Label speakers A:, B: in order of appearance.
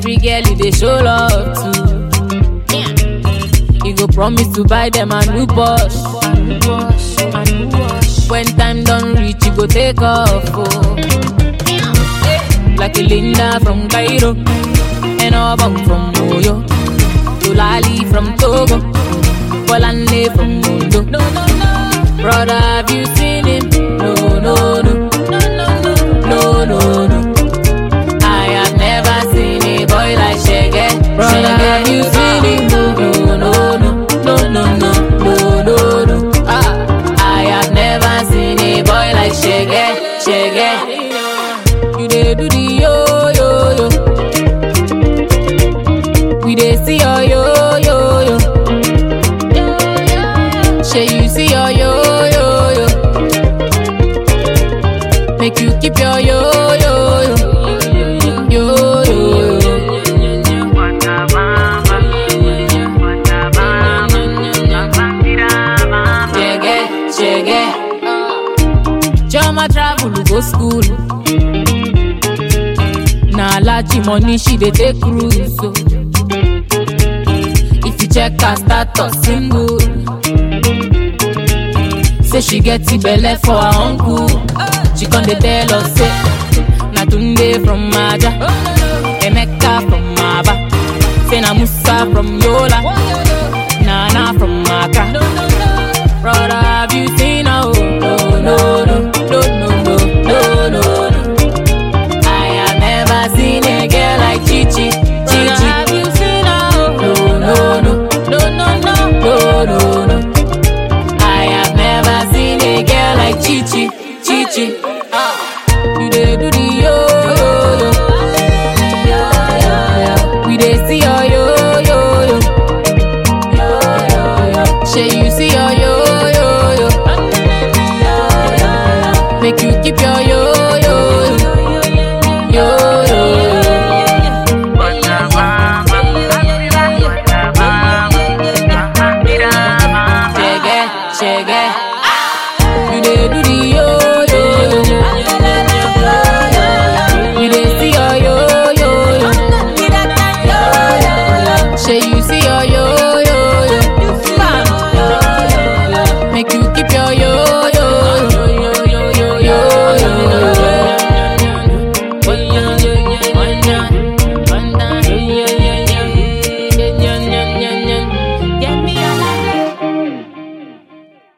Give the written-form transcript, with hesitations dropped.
A: every girl you dey show love to. You go promise to buy them a new Porsche. When time done reach, you go take off. Oh. Like a Linda from Cairo, and Obam from Moyo, Tulali from Togo, Polande from Mundo. Brother, have you seen him? No. I have never seen a boy like Shaggy. Brother, have you seen him? No. I have never seen a boy like Shaggy. You dey do the yo. We dey see your yo. Shey you see your yo. Make you keep your yo. Shaggy. Jama travel go school. Na large money she dey take cruise. So. If you check her status single, say she get the belle for her uncle. She con dey tell us say na Tunde from Maja, Emeka from Maba, say na Musa from Yola.